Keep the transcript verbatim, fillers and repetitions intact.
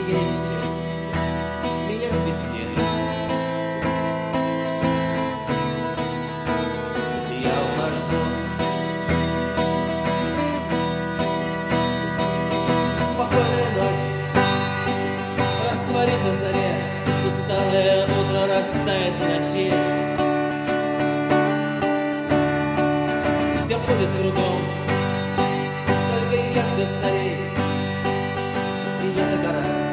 я исчез, меня здесь нет. Я ухожу. Спокойная ночь растворится в заре, усталое утро растает в ночи. Все ходит кругом, только я все старей, и я догораю.